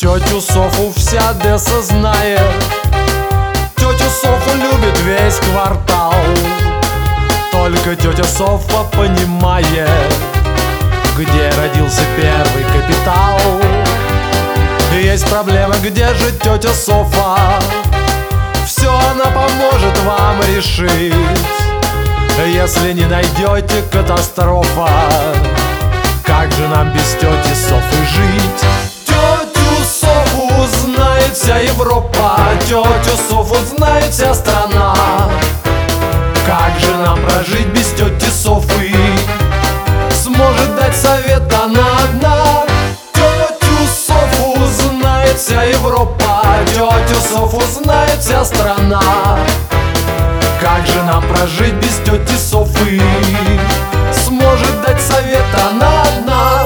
Тетю Софу вся Одесса знает, тетю Софу любит весь квартал. Только тетя Софа понимает, где родился первый капитал. Есть проблема, где же тетя Софа? Все она поможет вам решить. Если не найдете, катастрофа. Как же нам без тети Софы жить? Тетю Софу знает вся Европа, тетю Софу знает вся страна. Как же нам прожить без тети Софы? Сможет дать совет она одна. Тетю Софу знает вся Европа, тетю Софу знает вся страна. Как же нам прожить без тети Софы? Сможет дать совет она одна.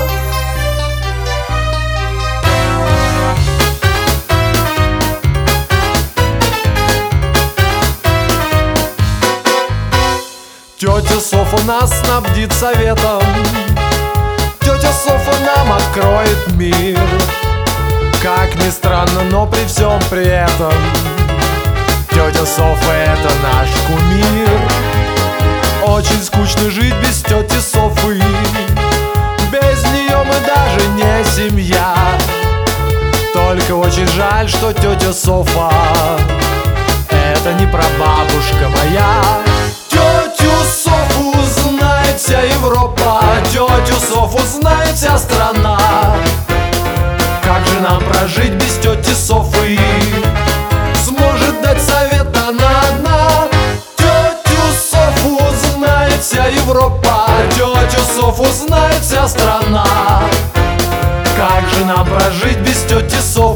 Тетя Софа нас снабдит советом, тетя Софа нам откроет мир. Как ни странно, но при всем при этом тетя Софа — это наш кумир. Очень скучно жить без тети Софы, без нее мы даже не семья. Только очень жаль, что тетя Софа — это не прабабушка моя. Тетю Софу знает вся Европа, тетю Софу знает вся страна. Как же нам прожить без тети Софы? Сможет дать совет она одна. Тетю Софу знает вся Европа, тетю Софу знает вся страна. Как же нам прожить без тети Софы?